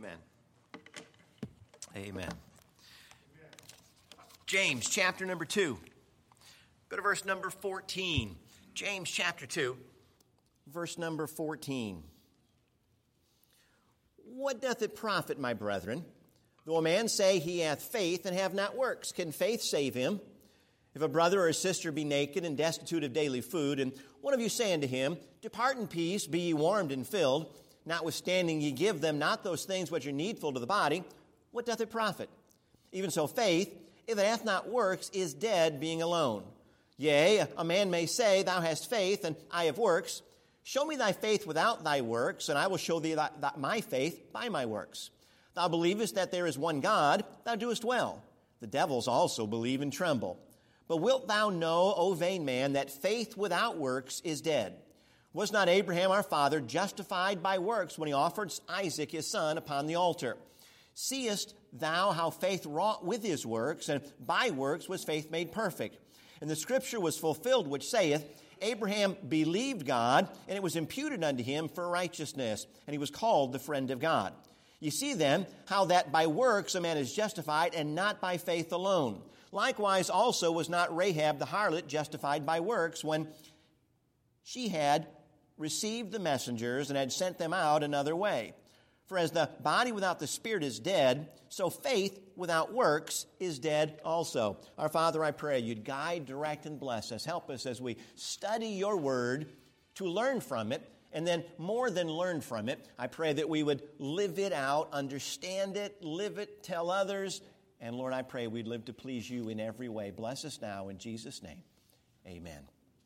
Amen. Amen. James chapter number 2. Go to verse number 14. James chapter 2, verse number 14. What doth it profit, my brethren, though a man say he hath faith and have not works? Can faith save him? If a brother or a sister be naked and destitute of daily food, and one of you say unto him, Depart in peace, be ye warmed and filled, notwithstanding ye give them not those things which are needful to the body, what doth it profit? Even so faith, if it hath not works, is dead, being alone. Yea, a man may say, Thou hast faith, and I have works. Show me thy faith without thy works, and I will show thee my faith by my works. Thou believest that there is one God, thou doest well. The devils also believe and tremble. But wilt thou know, O vain man, that faith without works is dead? Was not Abraham our father justified by works when he offered Isaac his son upon the altar? Seest thou how faith wrought with his works, and by works was faith made perfect? And the scripture was fulfilled, which saith, Abraham believed God, and it was imputed unto him for righteousness, and he was called the friend of God. You see then how that by works a man is justified, and not by faith alone. Likewise also was not Rahab the harlot justified by works when she had received the messengers and had sent them out another way. For as the body without the spirit is dead, so faith without works is dead also. Our Father, I pray you'd guide, direct, and bless us. Help us as we study your word to learn from it, and then more than learn from it, I pray that we would live it out, understand it, live it, tell others. And Lord, I pray we'd live to please you in every way. Bless us now in Jesus' name. Amen.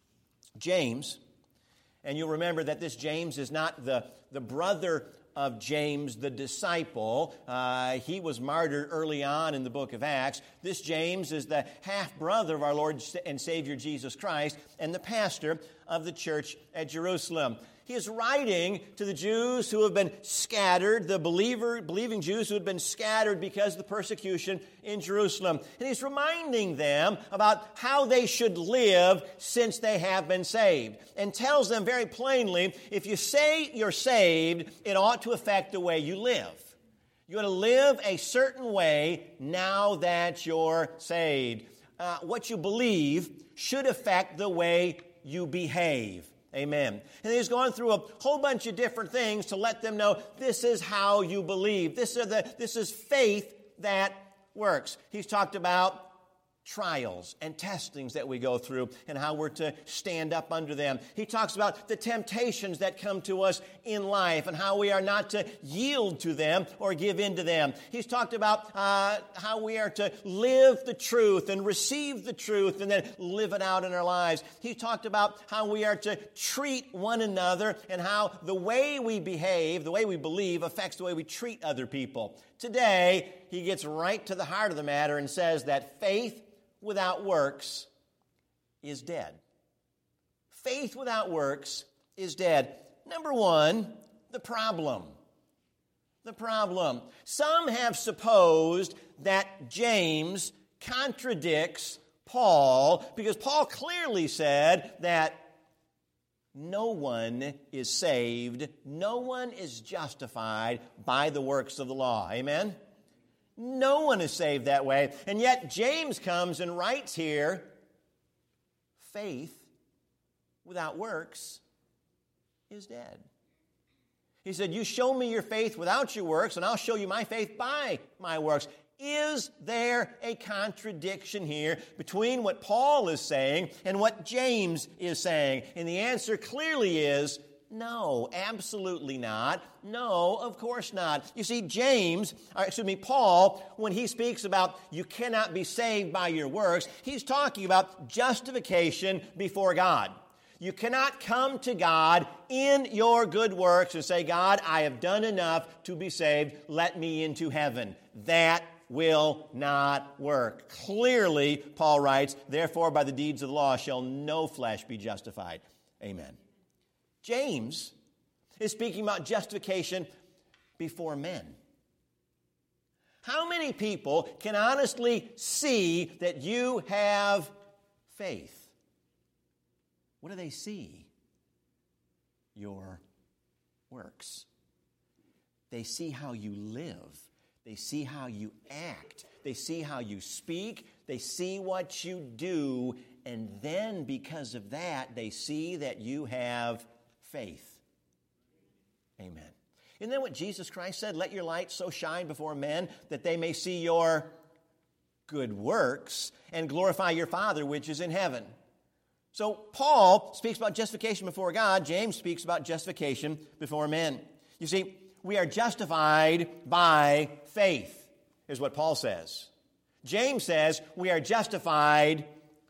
James, and you'll remember that this James is not the brother of James the disciple. He was martyred early on in the book of Acts. This James is the half-brother of our Lord and Savior Jesus Christ and the pastor of the church at Jerusalem. He is writing to the Jews who have been scattered, the believing Jews who had been scattered because of the persecution in Jerusalem. And he's reminding them about how they should live since they have been saved. And tells them very plainly, if you say you're saved, it ought to affect the way you live. You ought to live a certain way now that you're saved. What you believe should affect the way you behave. Amen. And he's gone through a whole bunch of different things to let them know this is how you believe. This is faith that works. He's talked about trials and testings that we go through and how we're to stand up under them. He talks about the temptations that come to us in life and how we are not to yield to them or give in to them. He's talked about how we are to live the truth and receive the truth and then live it out in our lives. He talked about how we are to treat one another and how the way we behave, the way we believe, affects the way we treat other people. Today, he gets right to the heart of the matter and says that faith without works is dead. Faith without works is dead. Number one, the problem. The problem. Some have supposed that James contradicts Paul because Paul clearly said that no one is saved, no one is justified by the works of the law. Amen? No one is saved that way. And yet James comes and writes here, faith without works is dead. He said, you show me your faith without your works, and I'll show you my faith by my works. Is there a contradiction here between what Paul is saying and what James is saying? And the answer clearly is no, absolutely not. No, of course not. You see, Paul, when he speaks about you cannot be saved by your works, he's talking about justification before God. You cannot come to God in your good works and say, God, I have done enough to be saved. Let me into heaven. That will not work. Clearly, Paul writes, therefore by the deeds of the law shall no flesh be justified. Amen. James is speaking about justification before men. How many people can honestly see that you have faith? What do they see? Your works. They see how you live. They see how you act. They see how you speak. They see what you do. And then because of that, they see that you have faith. Amen. Isn't that what Jesus Christ said? Let your light so shine before men that they may see your good works and glorify your Father which is in heaven. So Paul speaks about justification before God. James speaks about justification before men. You see, we are justified by faith, is what Paul says. James says we are justified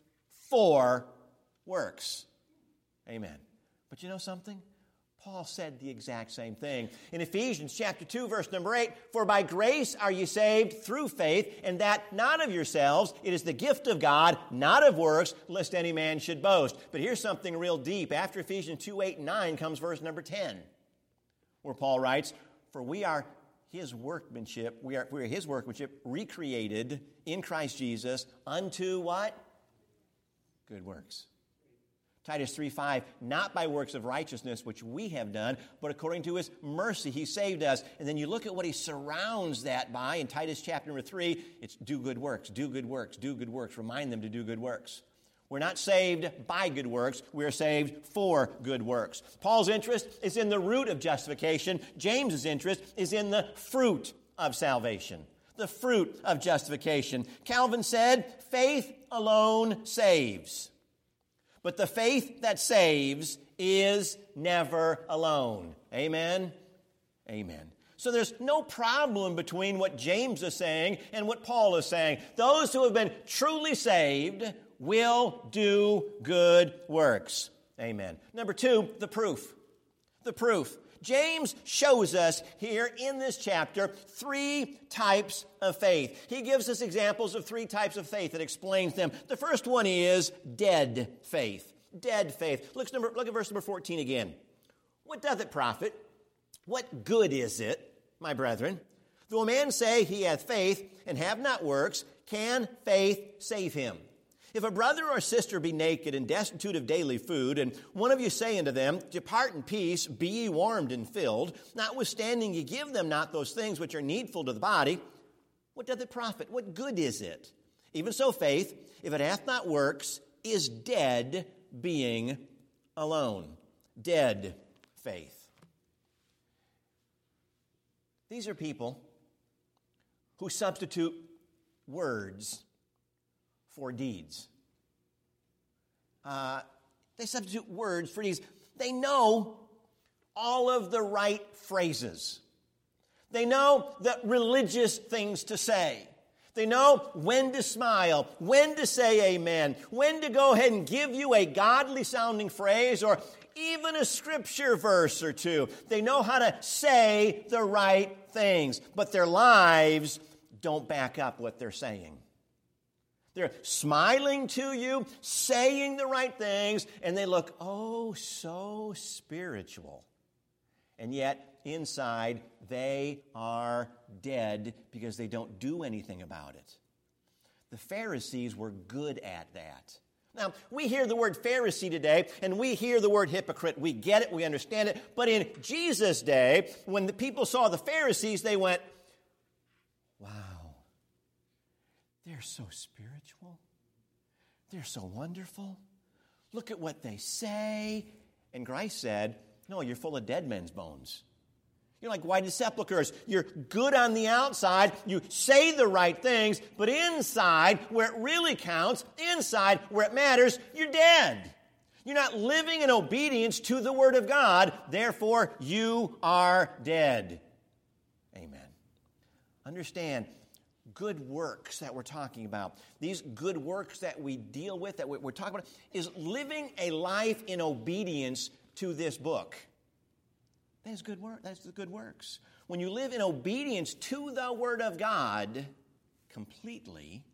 for works. Amen. But you know something? Paul said the exact same thing. In Ephesians chapter 2, verse number 8, for by grace are you saved through faith, and that not of yourselves, it is the gift of God, not of works, lest any man should boast. But here's something real deep. After Ephesians 2, 8, and 9 comes verse number 10, where Paul writes, for we are his workmanship, we are his workmanship, recreated in Christ Jesus unto what? Good works. Titus 3:5, not by works of righteousness which we have done, but according to his mercy he saved us. And then you look at what he surrounds that by in Titus chapter number 3, it's do good works, do good works, do good works. Remind them to do good works. We're not saved by good works, we're saved for good works. Paul's interest is in the root of justification. James's interest is in the fruit of salvation, the fruit of justification. Calvin said, faith alone saves. But the faith that saves is never alone. Amen? Amen. So there's no problem between what James is saying and what Paul is saying. Those who have been truly saved will do good works. Amen. Number 2, the proof. The proof. James shows us here in this chapter 3 types of faith. He gives us examples of 3 types of faith that explains them. The first one is dead faith. Dead faith. Look at verse number 14 again. What doth it profit? What good is it, my brethren? Though a man say he hath faith and have not works, can faith save him? If a brother or sister be naked and destitute of daily food, and one of you say unto them, depart in peace, be ye warmed and filled, notwithstanding ye give them not those things which are needful to the body, what doth it profit? What good is it? Even so faith, if it hath not works, is dead, being alone. Dead faith. These are people who substitute words for deeds. They substitute words for deeds. They know all of the right phrases. They know the religious things to say. They know when to smile, when to say amen, when to go ahead and give you a godly-sounding phrase or even a scripture verse or two. They know how to say the right things, but their lives don't back up what they're saying. They're smiling to you, saying the right things, and they look, oh, so spiritual. And yet, inside, they are dead because they don't do anything about it. The Pharisees were good at that. Now, we hear the word Pharisee today, and we hear the word hypocrite. We get it, we understand it. But in Jesus' day, when the people saw the Pharisees, they went, wow, they're so spiritual. They're so wonderful. Look at what they say. And Christ said, no, you're full of dead men's bones. You're like whited sepulchres. You're good on the outside. You say the right things, but inside, where it really counts, inside, where it matters, you're dead. You're not living in obedience to the Word of God. Therefore, you are dead. Amen. Understand, good works that we're talking about, these good works that we deal with, that we're talking about, is living a life in obedience to this book. That's good work. That's the good works. When you live in obedience to the Word of God completely,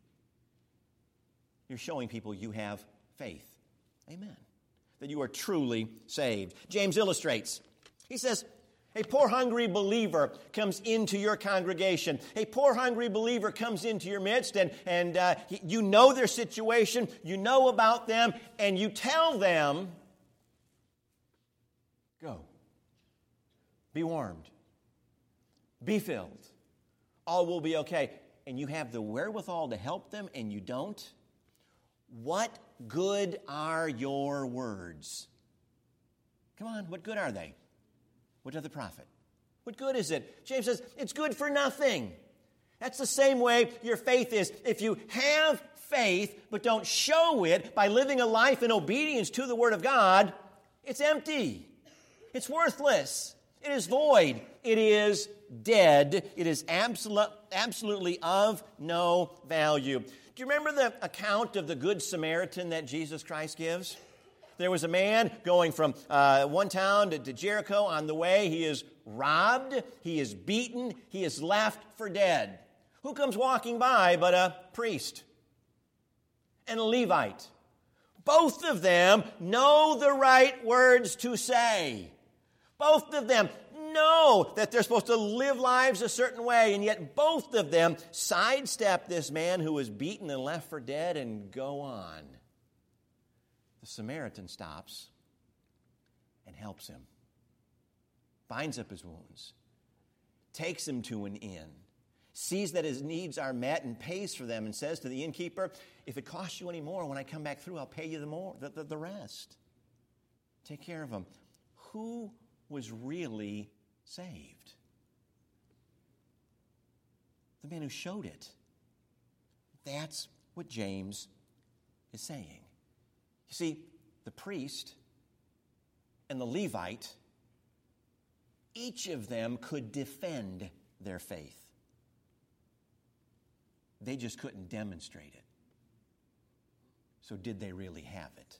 you're showing people you have faith. Amen. That you are truly saved. James illustrates. He says, a poor hungry believer comes into your congregation. A poor hungry believer comes into your midst, and you know their situation, you know about them, and you tell them, go. Be warmed. Be filled. All will be okay. And you have the wherewithal to help them, and you don't? What good are your words? Come on, what good are they? What does the prophet? What good is it? James says, it's good for nothing. That's the same way your faith is. If you have faith but don't show it by living a life in obedience to the Word of God, it's empty. It's worthless. It is void. It is dead. It is absolutely of no value. Do you remember the account of the Good Samaritan that Jesus Christ gives? There was a man going from one town to Jericho. On the way, he is robbed, he is beaten, he is left for dead. Who comes walking by but a priest and a Levite? Both of them know the right words to say. Both of them know that they're supposed to live lives a certain way, and yet both of them sidestep this man who was beaten and left for dead and go on. The Samaritan stops and helps him, binds up his wounds, takes him to an inn, sees that his needs are met and pays for them, and says to the innkeeper, if it costs you any more, when I come back through, I'll pay you the rest. Take care of him. Who was really saved? The man who showed it. That's what James is saying. You see, the priest and the Levite, each of them could defend their faith. They just couldn't demonstrate it. So did they really have it?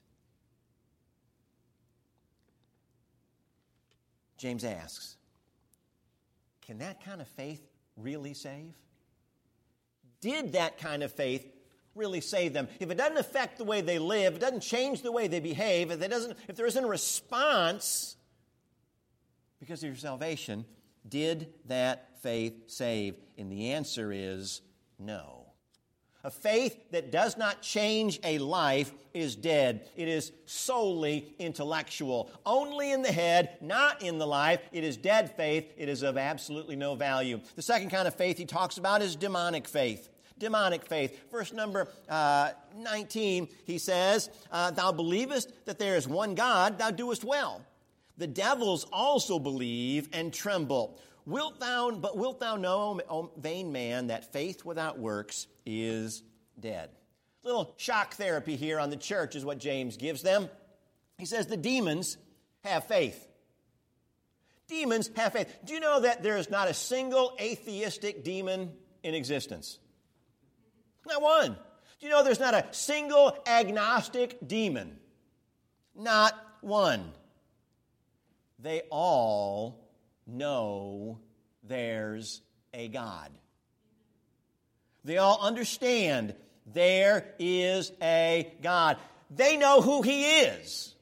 James asks, can that kind of faith really save? Did that kind of faith really save them? If it doesn't affect the way they live, it doesn't change the way they behave, if there isn't a response because of your salvation, did that faith save? And the answer is no. A faith that does not change a life is dead. It is solely intellectual. Only in the head, not in the life. It is dead faith. It is of absolutely no value. The second kind of faith he talks about is demonic faith. Demonic faith. Verse number 19, he says, thou believest that there is one God, thou doest well. The devils also believe and tremble. Wilt thou know, O vain man, that faith without works is dead? Little shock therapy here on the church is what James gives them. He says the demons have faith. Demons have faith. Do you know that there is not a single atheistic demon in existence? Not one. Do you know there's not a single agnostic demon? Not one. They all know there's a God. They all understand there is a God. They know who He is.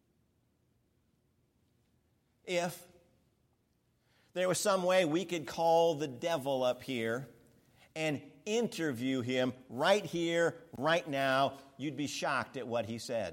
If there was some way we could call the devil up here and interview him right here, right now, you'd be shocked at what he said.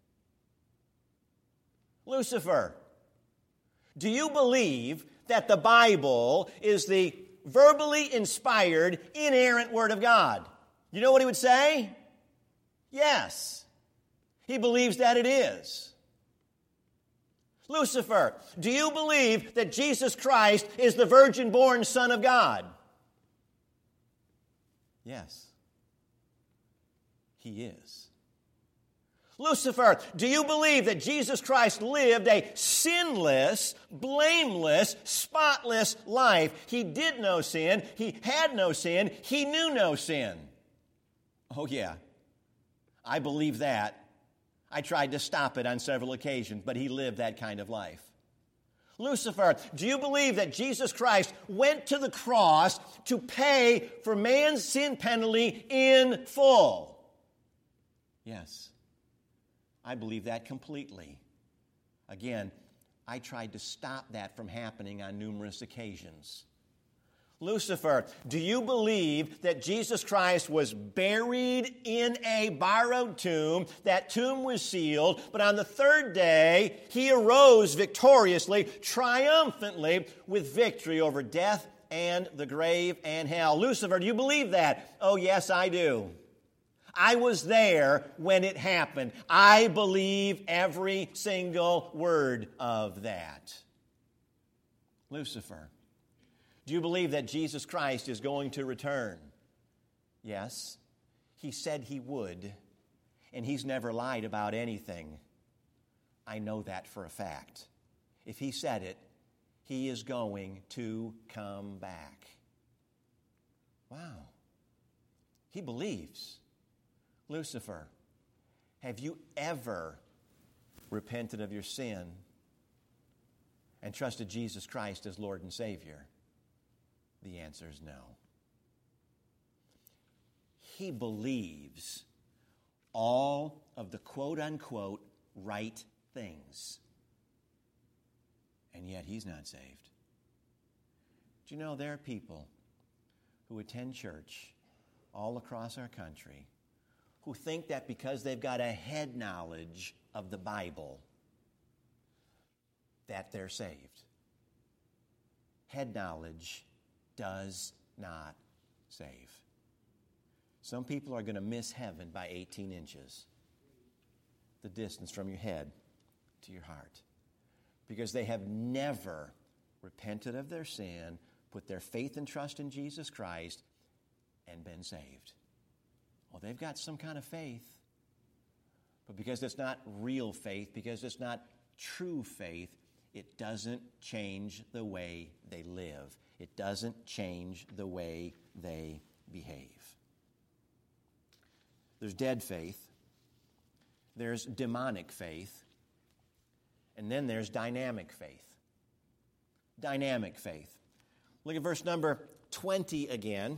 Lucifer, do you believe that the Bible is the verbally inspired, inerrant Word of God? You know what he would say? Yes. He believes that it is. Lucifer, do you believe that Jesus Christ is the virgin-born Son of God? Yes. He is. Lucifer, do you believe that Jesus Christ lived a sinless, blameless, spotless life? He did no sin. He had no sin. He knew no sin. Oh, yeah. I believe that. I tried to stop it on several occasions, but he lived that kind of life. Lucifer, do you believe that Jesus Christ went to the cross to pay for man's sin penalty in full? Yes. I believe that completely. Again, I tried to stop that from happening on numerous occasions. Lucifer, do you believe that Jesus Christ was buried in a borrowed tomb? That tomb was sealed, but on the third day, He arose victoriously, triumphantly, with victory over death and the grave and hell. Lucifer, do you believe that? Oh, yes, I do. I was there when it happened. I believe every single word of that. Lucifer, do you believe that Jesus Christ is going to return? Yes. He said he would, and he's never lied about anything. I know that for a fact. If he said it, he is going to come back. Wow. He believes. Lucifer, have you ever repented of your sin and trusted Jesus Christ as Lord and Savior? The answer is no. He believes all of the quote-unquote right things, and yet he's not saved. Do you know there are people who attend church all across our country who think that because they've got a head knowledge of the Bible that they're saved. Head knowledge does not save. Some people are going to miss heaven by 18 inches, the distance from your head to your heart, because they have never repented of their sin, put their faith and trust in Jesus Christ, and been saved. Well, they've got some kind of faith, but because it's not real faith, because it's not true faith, it doesn't change the way they live. It doesn't change the way they behave. There's dead faith, there's demonic faith, and then there's dynamic faith. Dynamic faith. Look at verse number 20 again.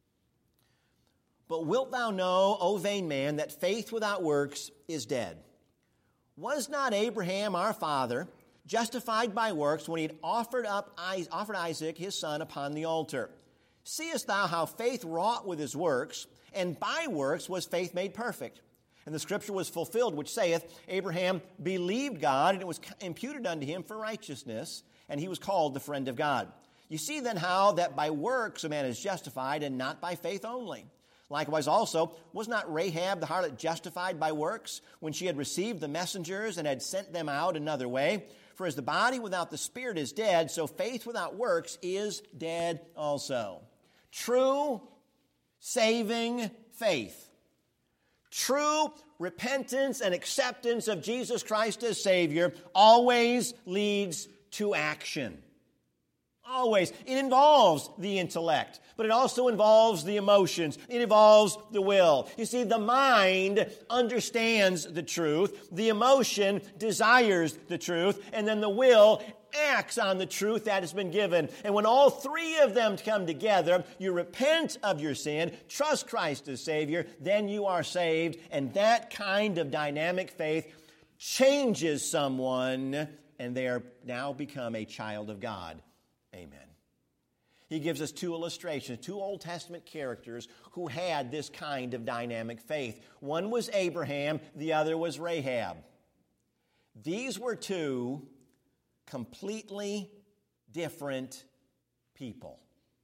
But wilt thou know, O vain man, that faith without works is dead? Was not Abraham our father justified by works when he had offered Isaac his son upon the altar? Seest thou how faith wrought with his works, and by works was faith made perfect? And the scripture was fulfilled, which saith, Abraham believed God, and it was imputed unto him for righteousness, and he was called the friend of God. You see then how that by works a man is justified, and not by faith only. Likewise also, was not Rahab the harlot justified by works when she had received the messengers and had sent them out another way? For as the body without the spirit is dead, so faith without works is dead also. True saving faith, true repentance and acceptance of Jesus Christ as Savior always leads to action. Always. It involves the intellect, but it also involves the emotions. It involves the will. You see, the mind understands the truth, the emotion desires the truth, and then the will acts on the truth that has been given. And when all three of them come together, you repent of your sin, trust Christ as Savior, then you are saved. And that kind of dynamic faith changes someone, and they are now become a child of God. Amen. He gives us two illustrations, two Old Testament characters who had this kind of dynamic faith. One was Abraham, the other was Rahab. These were two completely different people,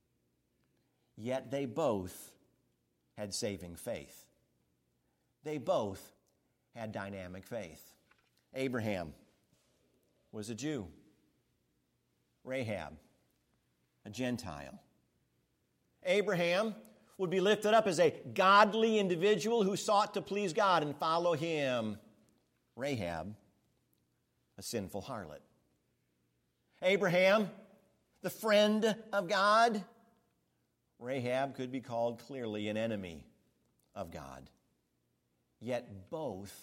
yet they both had saving faith. They both had dynamic faith. Abraham was a Jew. Rahab, a Gentile. Abraham would be lifted up as a godly individual who sought to please God and follow Him. Rahab, a sinful harlot. Abraham, the friend of God. Rahab could be called clearly an enemy of God. Yet both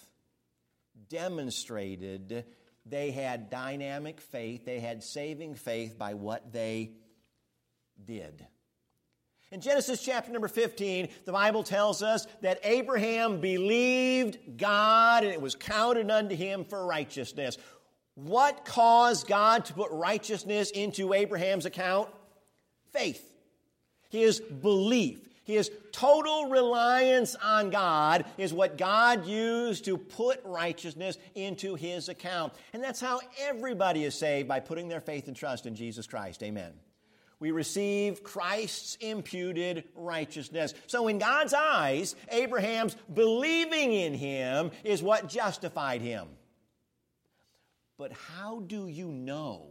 demonstrated they had dynamic faith, they had saving faith by what they did. In Genesis chapter number 15, the Bible tells us that Abraham believed God and it was counted unto him for righteousness. What caused God to put righteousness into Abraham's account? Faith. His belief. His total reliance on God is what God used to put righteousness into his account. And that's how everybody is saved, by putting their faith and trust in Jesus Christ. Amen. we receive Christ's imputed righteousness. So in God's eyes, Abraham's believing in him is what justified him. But how do you know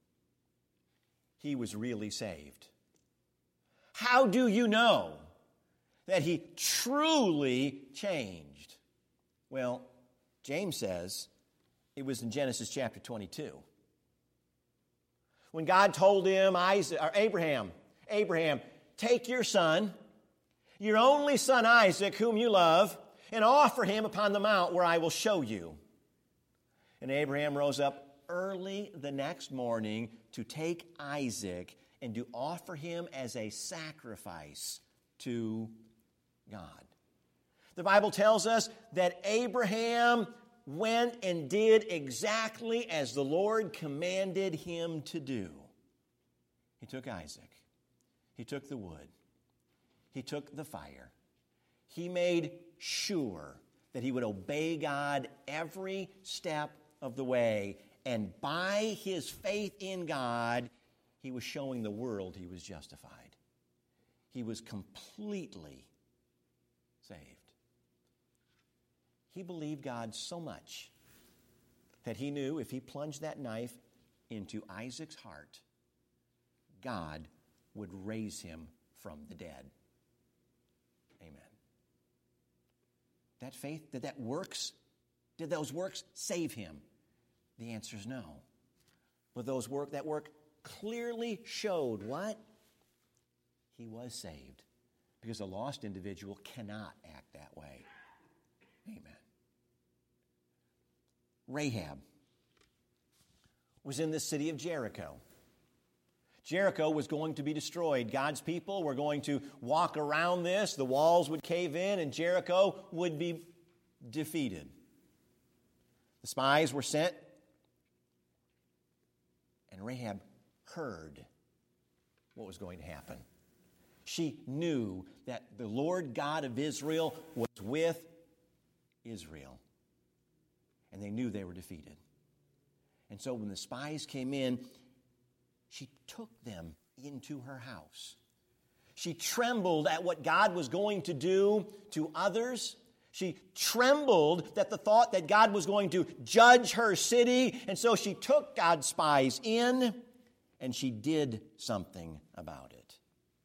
he was really saved? How do you know that he truly changed? Well, James says it was in Genesis chapter 22. When God told him, Abraham, take your son, your only son Isaac, whom you love, and offer him upon the mount where I will show you. And Abraham rose up early the next morning to take Isaac and to offer him as a sacrifice to God. The Bible tells us that Abraham went and did exactly as the Lord commanded him to do. He took Isaac. He took the wood. He took the fire. He made sure that he would obey God every step of the way. And by his faith in God, he was showing the world he was justified. He was completely saved. He believed God so much that he knew if he plunged that knife into Isaac's heart, God would raise him from the dead. Amen. That faith, did those works save him? The answer is no. But that work clearly showed what? He was saved. Because a lost individual cannot act that way. Amen. Rahab was in the city of Jericho. Jericho was going to be destroyed. God's people were going to walk around this. The walls would cave in and Jericho would be defeated. The spies were sent, and Rahab heard what was going to happen. She knew that the Lord God of Israel was with Israel. And they knew they were defeated. And so when the spies came in, she took them into her house. She trembled at what God was going to do to others. She trembled at the thought that God was going to judge her city. And so she took God's spies in, and she did something about it.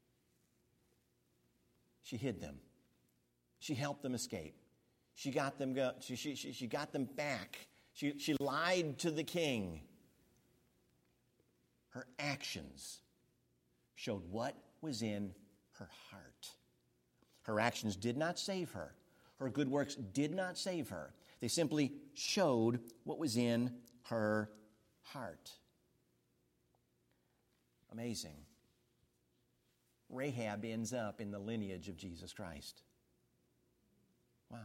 She hid them. She helped them escape. She got them back. She lied to the king. Her actions showed what was in her heart. Her actions did not save her. Her good works did not save her. They simply showed what was in her heart. Amazing. Rahab ends up in the lineage of Jesus Christ. Wow.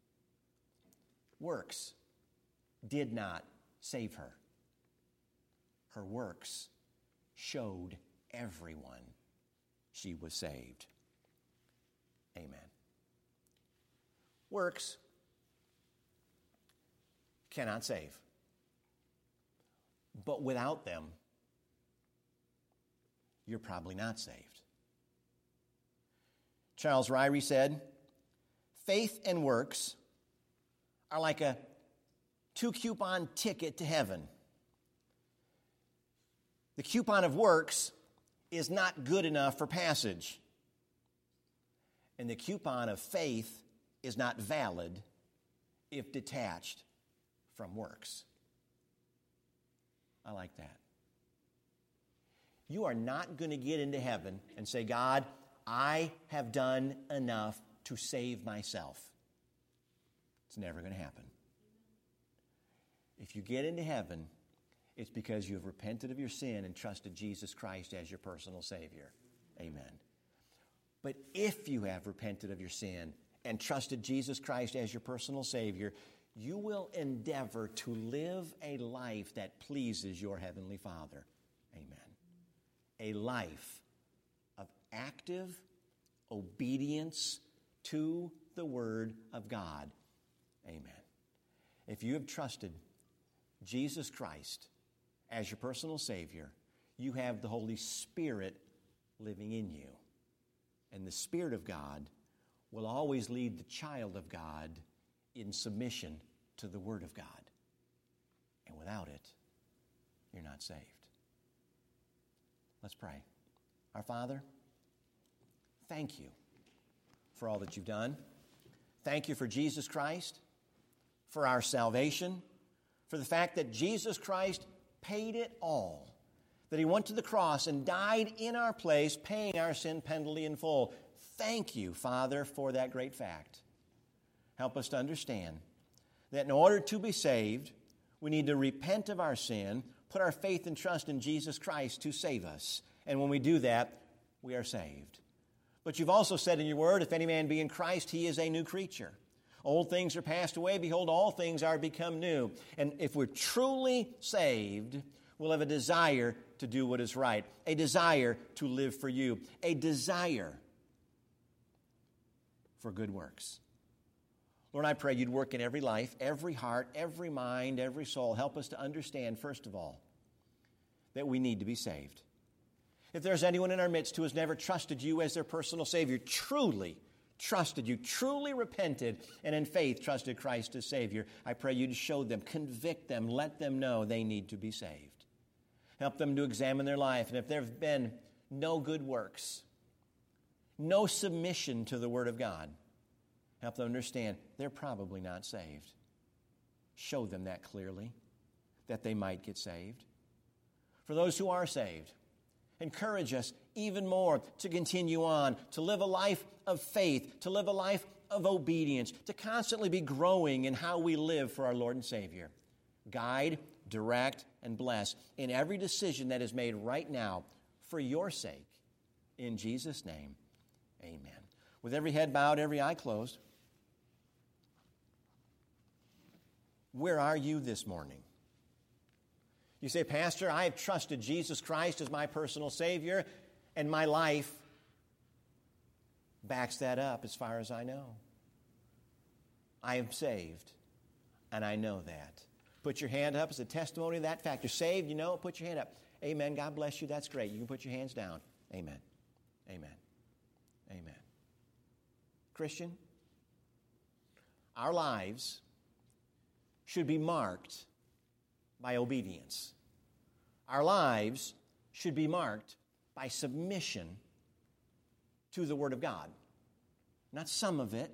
Works did not save her. Her works showed everyone she was saved. Amen. Works cannot save. But without them, you're probably not saved. Charles Ryrie said, faith and works are like a 2-coupon ticket to heaven. The coupon of works is not good enough for passage. And the coupon of faith is not valid if detached from works. I like that. You are not going to get into heaven and say, God, I have done enough to save myself. It's never going to happen. If you get into heaven, it's because you have repented of your sin and trusted Jesus Christ as your personal Savior. Amen. But if you have repented of your sin and trusted Jesus Christ as your personal Savior, you will endeavor to live a life that pleases your Heavenly Father. Amen. A life of active obedience to the Word of God. Amen. If you have trusted Jesus Christ as your personal Savior, you have the Holy Spirit living in you. And the Spirit of God will always lead the child of God in submission to the Word of God. And without it, you're not saved. Let's pray. Our Father, thank you for all that you've done. Thank you for Jesus Christ, for our salvation, for the fact that Jesus Christ paid it all, that He went to the cross and died in our place, paying our sin penalty in full. Thank you, Father, for that great fact. Help us to understand that in order to be saved, we need to repent of our sin, put our faith and trust in Jesus Christ to save us. And when we do that, we are saved. But you've also said in your word, if any man be in Christ, he is a new creature. Old things are passed away. Behold, all things are become new. And if we're truly saved, we'll have a desire to do what is right, a desire to live for you, a desire for good works. Lord, I pray you'd work in every life, every heart, every mind, every soul. Help us to understand, first of all, that we need to be saved. If there's anyone in our midst who has never trusted you as their personal Savior, truly trusted you, truly repented, and in faith trusted Christ as Savior, I pray you to show them, convict them, let them know they need to be saved. Help them to examine their life. And if there have been no good works, no submission to the Word of God, help them understand they're probably not saved. Show them that clearly, that they might get saved. For those who are saved, encourage us even more to continue on, to live a life of faith, to live a life of obedience, to constantly be growing in how we live for our Lord and Savior. Guide, direct, and bless in every decision that is made right now for your sake. In Jesus' name, amen. With every head bowed, every eye closed, where are you this morning? You say, Pastor, I have trusted Jesus Christ as my personal Savior, and my life backs that up as far as I know. I am saved, and I know that. Put your hand up as a testimony of that fact. You're saved, you know it, put your hand up. Amen, God bless you, that's great. You can put your hands down. Amen, amen, amen. Christian, our lives should be marked by obedience. Our lives should be marked by submission to the Word of God. Not some of it,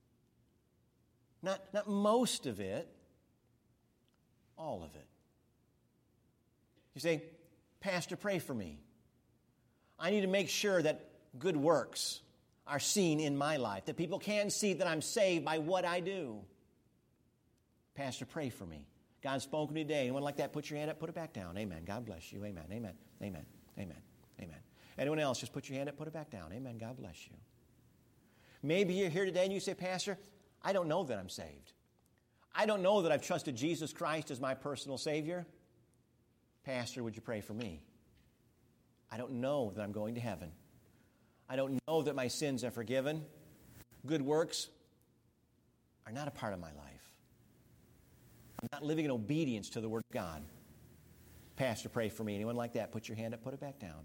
not most of it, all of it. You say, Pastor, pray for me. I need to make sure that good works are seen in my life, that people can see that I'm saved by what I do. Pastor, pray for me. God's spoken today. Anyone like that, put your hand up, put it back down. Amen. God bless you. Amen. Amen. Amen. Amen. Amen. Anyone else, just put your hand up, put it back down. Amen. God bless you. Maybe you're here today and you say, Pastor, I don't know that I'm saved. I don't know that I've trusted Jesus Christ as my personal Savior. Pastor, would you pray for me? I don't know that I'm going to heaven. I don't know that my sins are forgiven. Good works are not a part of my life. I'm not living in obedience to the Word of God. Pastor, pray for me. Anyone like that? Put your hand up, put it back down.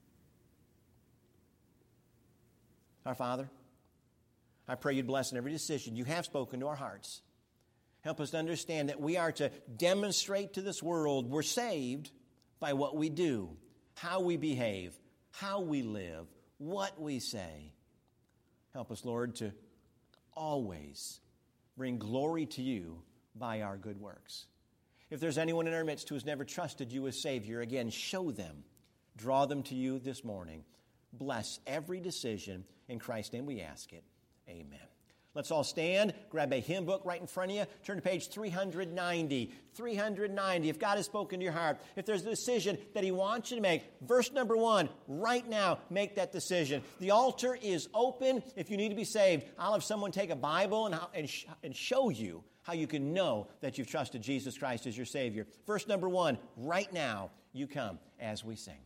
Our Father, I pray you'd bless in every decision. You have spoken to our hearts. Help us to understand that we are to demonstrate to this world we're saved by what we do, how we behave, how we live, what we say. Help us, Lord, to always bring glory to you by our good works. If there's anyone in our midst who has never trusted you as Savior, again, show them. Draw them to you this morning. Bless every decision. In Christ's name we ask it. Amen. Let's all stand. Grab a hymn book right in front of you. Turn to page 390. 390. If God has spoken to your heart, if there's a decision that He wants you to make, verse number 1, right now, make that decision. The altar is open. If you need to be saved, I'll have someone take a Bible and show you how you can know that you've trusted Jesus Christ as your Savior. Verse number 1, right now, you come as we sing.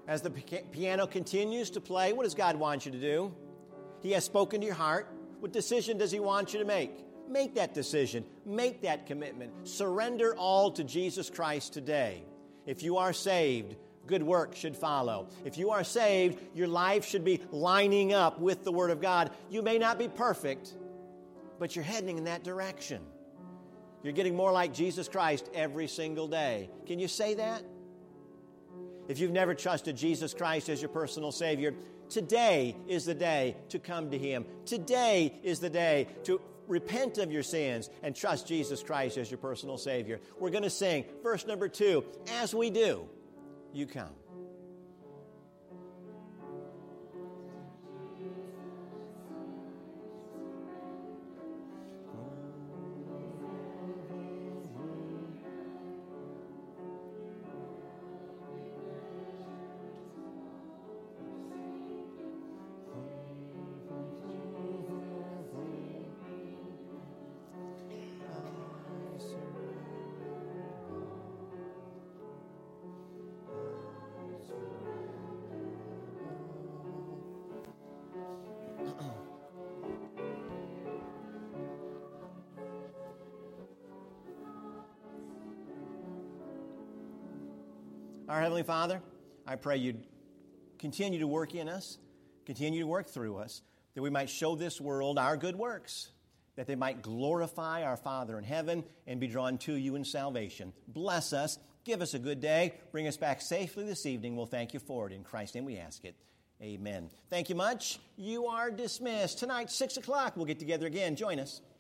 As the piano continues to play, what does God want you to do? He has spoken to your heart. What decision does He want you to make? Make that decision. Make that commitment. Surrender all to Jesus Christ today. If you are saved, good work should follow. If you are saved, your life should be lining up with the Word of God. You may not be perfect, but you're heading in that direction. You're getting more like Jesus Christ every single day. Can you say that? If you've never trusted Jesus Christ as your personal Savior, today is the day to come to Him. Today is the day to repent of your sins and trust Jesus Christ as your personal Savior. We're going to sing verse number 2. As we do, you come. Our Heavenly Father, I pray You'd continue to work in us, continue to work through us, that we might show this world our good works, that they might glorify our Father in heaven and be drawn to You in salvation. Bless us. Give us a good day. Bring us back safely this evening. We'll thank You for it. In Christ's name we ask it. Amen. Thank you much. You are dismissed. Tonight, 6 o'clock, we'll get together again. Join us.